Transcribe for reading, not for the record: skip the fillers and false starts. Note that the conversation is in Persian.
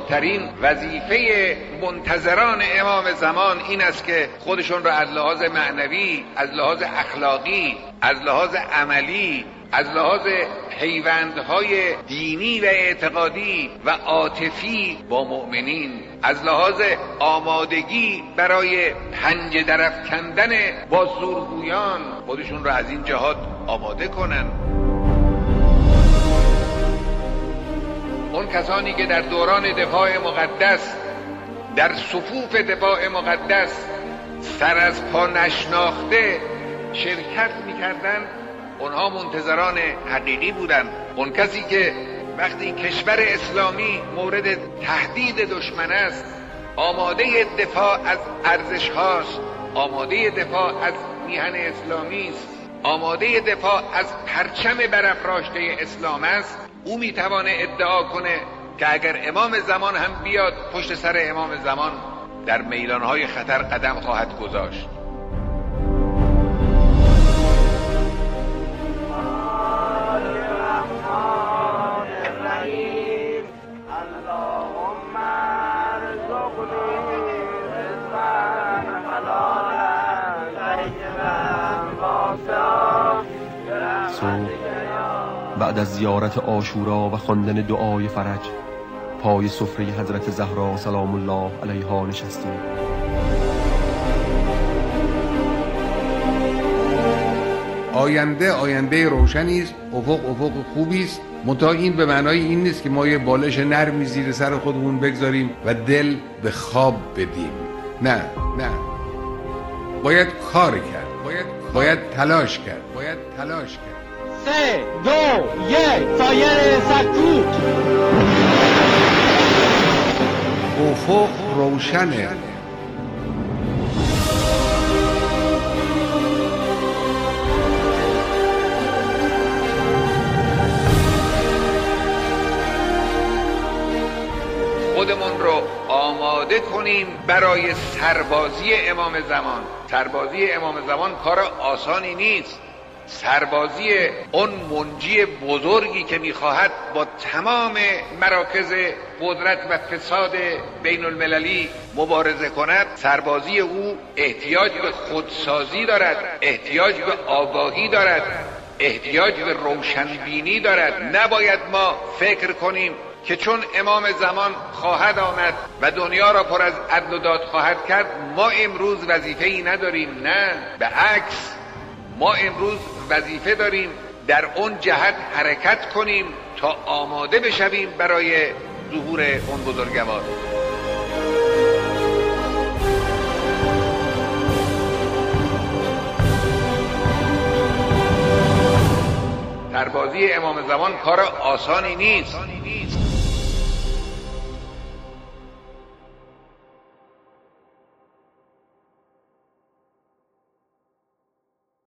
بزرگترین وظیفه منتظران امام زمان این است که خودشون را از لحاظ معنوی، از لحاظ اخلاقی، از لحاظ عملی، از لحاظ پیوندهای دینی و اعتقادی و عاطفی با مؤمنین، از لحاظ آمادگی برای پنجه درافکندن با زورگویان خودشون را از این جهات آماده کنن. اون کسانی که در دوران دفاع مقدس، در صفوف دفاع مقدس سر از پا نشناخته شرکت می‌کردند، اونها منتظران حقیقی بودند. اون کسی که وقتی کشور اسلامی مورد تهدید دشمن است آماده دفاع از ارزش هاست، آماده دفاع از میهن اسلامی است، آماده دفاع از پرچم برافراشته اسلام است، او میتوانه ادعا کنه که اگر امام زمان هم بیاد پشت سر امام زمان در میدانهای خطر قدم خواهد گذاشت. بعد از زیارت عاشورا و خواندن دعای فرج پای سفره حضرت زهرا سلام الله علیها نشستیم. آینده روشنی است، افق خوبی است، منتها این به معنای این نیست که ما یه بالش نرمی زیر سر خودمون بگذاریم و دل به خواب بدیم. نه، باید کار کرد، باید تلاش کرد. 3 2 1 سایر سکوت. افق روشنه. خودمون رو آماده کنیم برای سربازی امام زمان. سربازی امام زمان کار آسانی نیست. سربازی اون منجی بزرگی که میخواهد با تمام مراکز قدرت و فساد بین المللی مبارزه کند، سربازی او احتیاج به خودسازی دارد، احتیاج به آگاهی دارد، احتیاج به روشنبینی دارد. نباید ما فکر کنیم که چون امام زمان خواهد آمد و دنیا را پر از عدل و داد خواهد کرد ما امروز وظیفه‌ای نداریم. نه، به عکس، ما امروز وظیفه داریم در اون جهت حرکت کنیم تا آماده بشویم برای ظهور اون بزرگوار. سربازی امام زمان کار آسانی نیست.